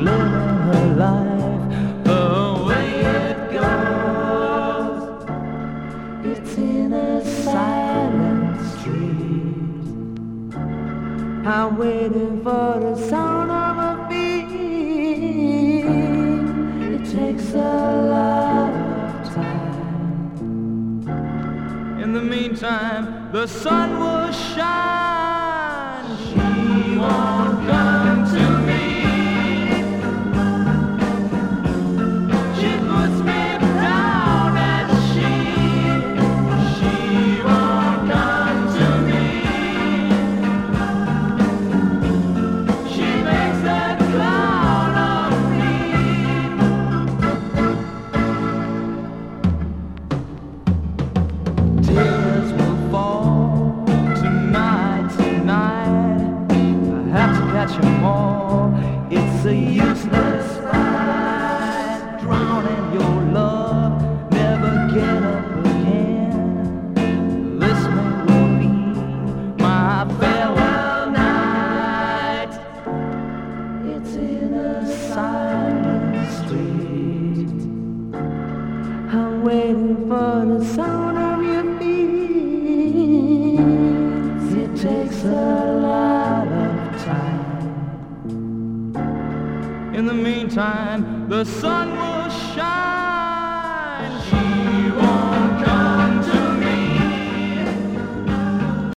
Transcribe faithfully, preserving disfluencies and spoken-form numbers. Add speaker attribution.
Speaker 1: living her life the way it goes. It's in a silent street. I'm waiting for the sound of a beat. It takes a lot of time. In the meantime, the sun will shine. She won't come to me. She puts me down and she, she won't come to me. She makes a clown of me. Tears will fall tonight, tonight. I have to catch them all. It's a useless fight. Drown in your love, never get up again. This may will be my farewell night. It's in a silent street. I'm waiting for the sound of your feet. It takes a lot of time. In the meantime, the sun will shine.